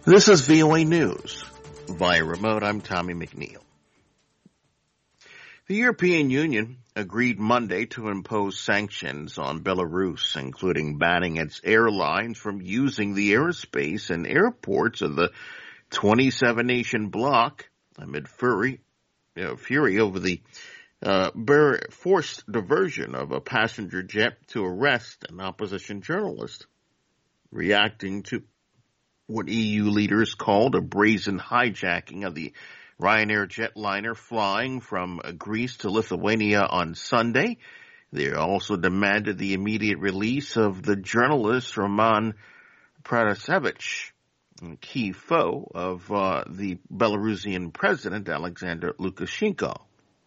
This is VOA News. Via remote, I'm Tommy McNeil. The European Union agreed Monday to impose sanctions on Belarus, including banning its airlines from using the airspace and airports of the 27-nation bloc amid fury over the forced diversion of a passenger jet to arrest an opposition journalist. Reacting to what EU leaders called a brazen hijacking of the Ryanair jetliner flying from Greece to Lithuania on Sunday, they also demanded the immediate release of the journalist Roman Protasevich, a key foe of the Belarusian president Alexander Lukashenko.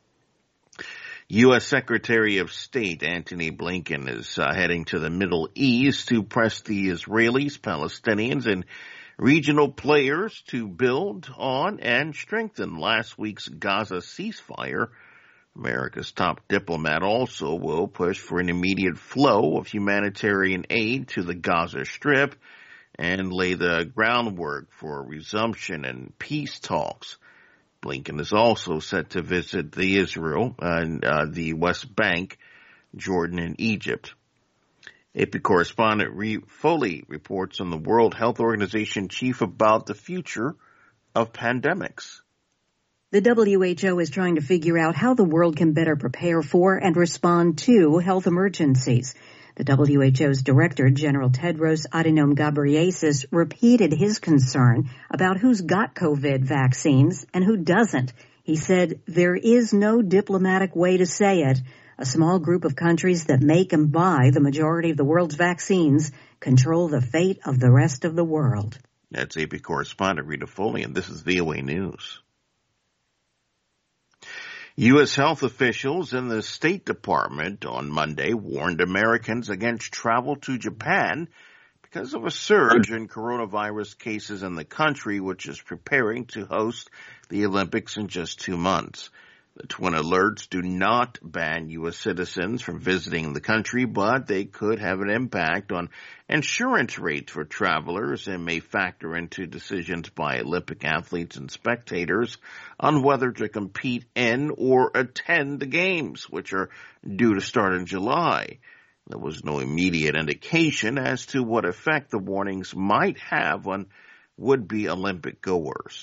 U.S. Secretary of State Antony Blinken is heading to the Middle East to press the Israelis, Palestinians, and regional players to build on and strengthen last week's Gaza ceasefire. America's top diplomat also will push for an immediate flow of humanitarian aid to the Gaza Strip and lay the groundwork for a resumption in peace talks. Blinken is also set to visit the Israel and the West Bank, Jordan, and Egypt. AP correspondent Reeve Foley reports on the World Health Organization chief about the future of pandemics. The WHO is trying to figure out how the world can better prepare for and respond to health emergencies. The WHO's Director, General Tedros Adhanom Ghebreyesus, repeated his concern about who's got COVID vaccines and who doesn't. He said, "There is no diplomatic way to say it. A small group of countries that make and buy the majority of the world's vaccines control the fate of the rest of the world." That's AP correspondent Rita Foley, and this is VOA News. U.S. health officials in the State Department on Monday warned Americans against travel to Japan because of a surge in coronavirus cases in the country, which is preparing to host the Olympics in just 2 months. The twin alerts do not ban U.S. citizens from visiting the country, but they could have an impact on insurance rates for travelers and may factor into decisions by Olympic athletes and spectators on whether to compete in or attend the games, which are due to start in July. There was no immediate indication as to what effect the warnings might have on would-be Olympic goers.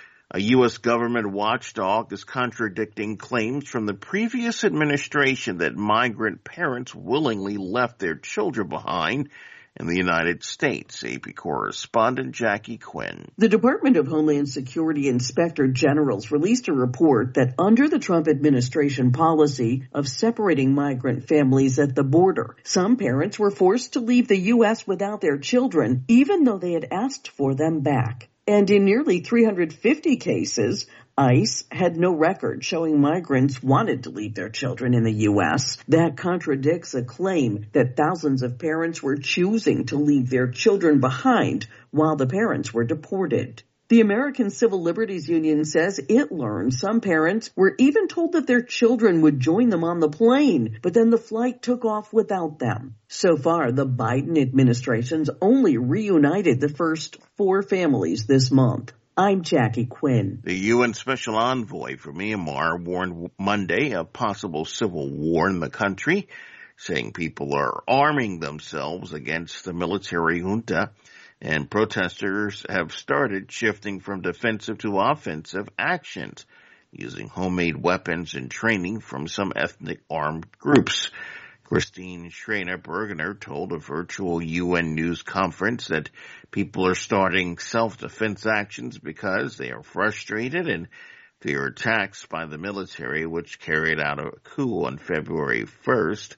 A U.S. government watchdog is contradicting claims from the previous administration that migrant parents willingly left their children behind in the United States. AP correspondent Jackie Quinn. The Department of Homeland Security Inspector Generals released a report that under the Trump administration policy of separating migrant families at the border, some parents were forced to leave the U.S. without their children, even though they had asked for them back. And in nearly 350 cases, ICE had no record showing migrants wanted to leave their children in the U.S. That contradicts a claim that thousands of parents were choosing to leave their children behind while the parents were deported. The American Civil Liberties Union says it learned some parents were even told that their children would join them on the plane, but then the flight took off without them. So far, the Biden administration's only reunited the first 4 families this month. I'm Jackie Quinn. The UN Special Envoy for Myanmar warned Monday of possible civil war in the country, saying people are arming themselves against the military junta, and protesters have started shifting from defensive to offensive actions, using homemade weapons and training from some ethnic armed groups. Christine Schreiner-Bergener told a virtual UN news conference that people are starting self-defense actions because they are frustrated and fear attacks by the military, which carried out a coup on February 1st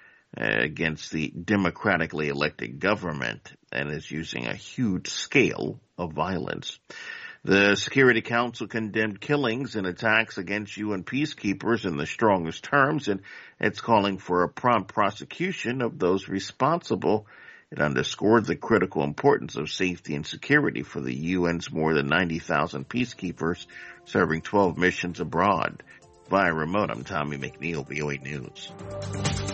against the democratically elected government and is using a huge scale of violence. The Security Council condemned killings and attacks against UN peacekeepers in the strongest terms, and it's calling for a prompt prosecution of those responsible. It underscored the critical importance of safety and security for the UN's more than 90,000 peacekeepers serving 12 missions abroad. Via remote, I'm Tommy McNeil, VOA News.